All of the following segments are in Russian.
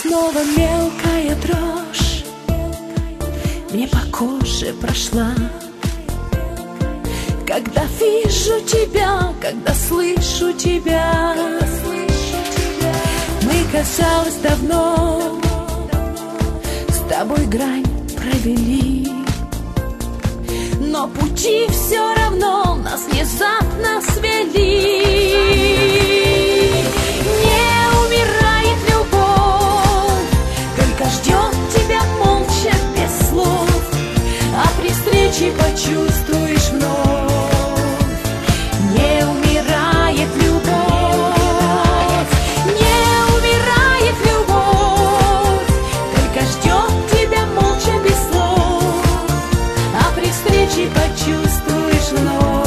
снова мелкая дрожь мне по коже прошла, когда вижу тебя, когда слышу тебя. Мы, казалось, давно с тобой грань провели, но пути все равно нас внезапно свели. Не умирает любовь, только ждет тебя молча, без слов, а при встрече почувствуешь вновь. Не умирает любовь, не умирает любовь, только ждет тебя молча, без слов, а при встрече почувствуешь вновь.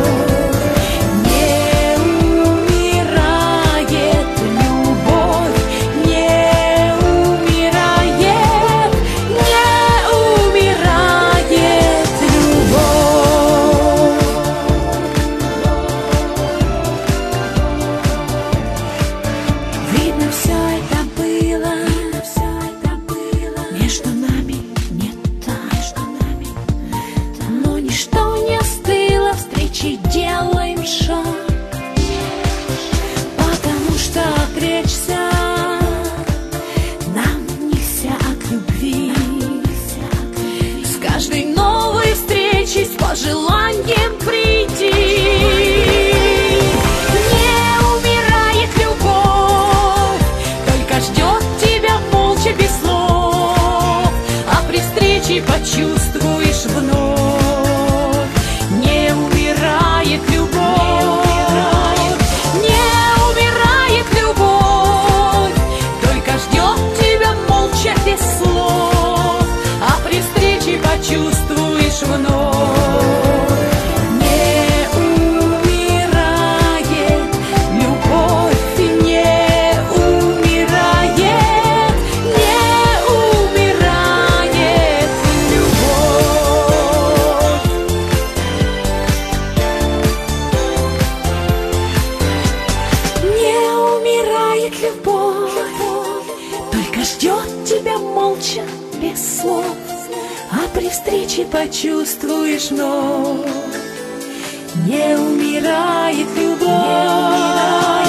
Делаем шаг, потому что отречься нам нельзя от любви. С каждой новой встречей, с пожеланием прийти. Не умирает любовь, только ждет тебя молча, без слов, а при встрече почувствуешь вновь. Чувствуешь вновь. Не умирает любовь, не умирает, не умирает любовь. Не умирает любовь, только ждет тебя молча, без слов, а при встрече почувствуешь вновь. Не умирает любовь.